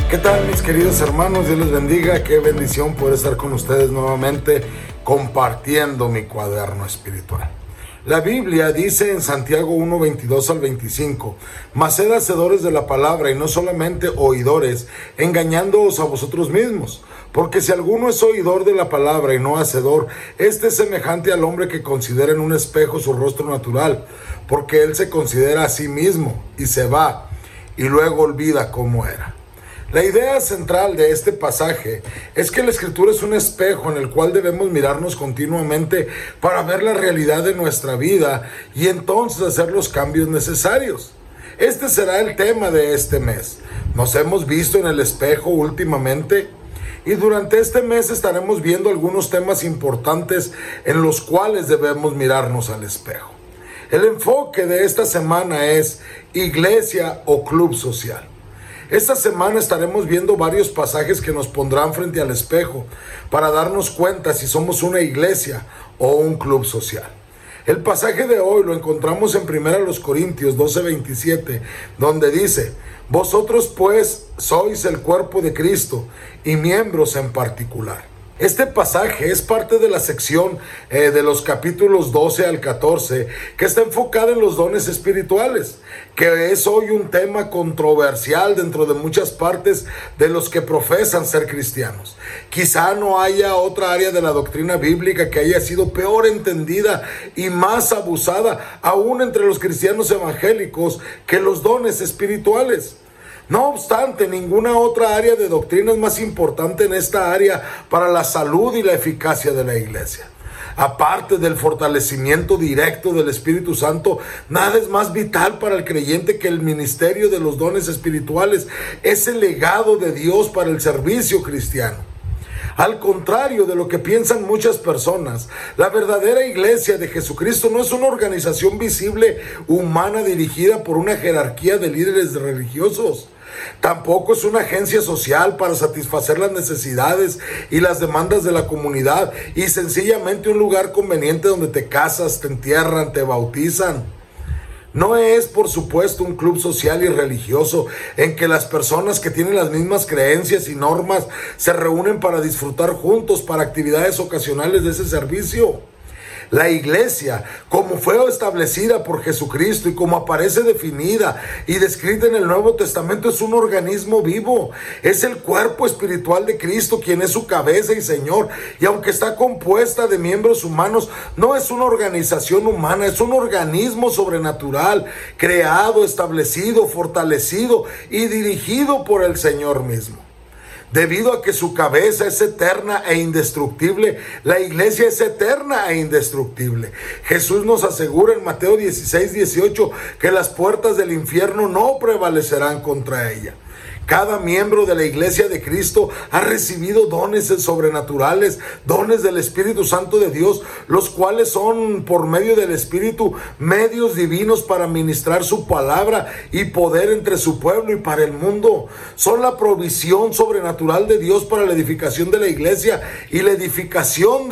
¿Qué tal, mis queridos hermanos? Dios les bendiga. Qué bendición poder estar con ustedes nuevamente compartiendo mi cuaderno espiritual. La Biblia dice en Santiago 1, 22 al 25: mas sed hacedores de la palabra y no solamente oidores, engañándoos a vosotros mismos. Porque si alguno es oidor de la palabra y no hacedor, este es semejante al hombre que considera en un espejo su rostro natural, porque él se considera a sí mismo y se va y luego olvida cómo era. La idea central de este pasaje es que la Escritura es un espejo en el cual debemos mirarnos continuamente para ver la realidad de nuestra vida y entonces hacer los cambios necesarios. Este será el tema de este mes. Nos hemos visto en el espejo últimamente y durante este mes estaremos viendo algunos temas importantes en los cuales debemos mirarnos al espejo. El enfoque de esta semana es iglesia o club social. Esta semana estaremos viendo varios pasajes que nos pondrán frente al espejo para darnos cuenta si somos una iglesia o un club social. El pasaje de hoy lo encontramos en 1 Corintios 12:27, donde dice: vosotros pues sois el cuerpo de Cristo y miembros en particular. Este pasaje es parte de la sección de los capítulos 12 al 14 que está enfocada en los dones espirituales, que es hoy un tema controversial dentro de muchas partes de los que profesan ser cristianos. Quizá no haya otra área de la doctrina bíblica que haya sido peor entendida y más abusada, aún entre los cristianos evangélicos, que los dones espirituales. No obstante, ninguna otra área de doctrina es más importante en esta área para la salud y la eficacia de la iglesia. Aparte del fortalecimiento directo del Espíritu Santo, nada es más vital para el creyente que el ministerio de los dones espirituales. Es el legado de Dios para el servicio cristiano. Al contrario de lo que piensan muchas personas, la verdadera iglesia de Jesucristo no es una organización visible humana dirigida por una jerarquía de líderes religiosos. Tampoco es una agencia social para satisfacer las necesidades y las demandas de la comunidad y sencillamente un lugar conveniente donde te casas, te entierran, te bautizan. No es, por supuesto, un club social y religioso en que las personas que tienen las mismas creencias y normas se reúnen para disfrutar juntos para actividades ocasionales de ese servicio. La iglesia, como fue establecida por Jesucristo y como aparece definida y descrita en el Nuevo Testamento, es un organismo vivo. Es el cuerpo espiritual de Cristo, quien es su cabeza y Señor. Y aunque está compuesta de miembros humanos, no es una organización humana, es un organismo sobrenatural, creado, establecido, fortalecido y dirigido por el Señor mismo. Debido a que su cabeza es eterna e indestructible, la iglesia es eterna e indestructible. Jesús nos asegura en Mateo 16:18 que las puertas del infierno no prevalecerán contra ella. Cada miembro de la iglesia de Cristo ha recibido dones sobrenaturales, dones del Espíritu Santo de Dios, los cuales son, por medio del Espíritu, medios divinos para ministrar su palabra y poder entre su pueblo y para el mundo. Son la provisión sobrenatural de Dios para la edificación de la iglesia y la edificación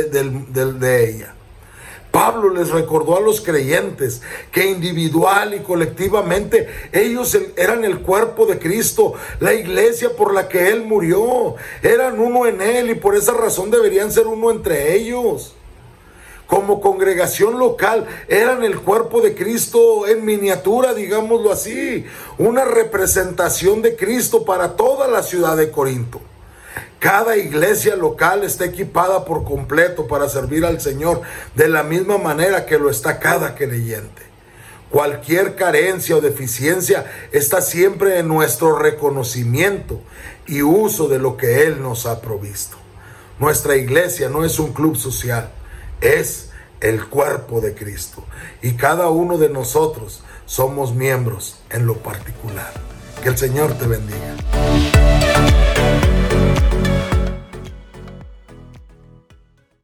de ella. Pablo les recordó a los creyentes que individual y colectivamente ellos eran el cuerpo de Cristo, la iglesia por la que Él murió. Eran uno en Él y por esa razón deberían ser uno entre ellos. Como congregación local, eran el cuerpo de Cristo en miniatura, digámoslo así, una representación de Cristo para toda la ciudad de Corinto. Cada iglesia local está equipada por completo para servir al Señor de la misma manera que lo está cada creyente. Cualquier carencia o deficiencia está siempre en nuestro reconocimiento y uso de lo que Él nos ha provisto. Nuestra iglesia no es un club social, es el cuerpo de Cristo. Y cada uno de nosotros somos miembros en lo particular. Que el Señor te bendiga.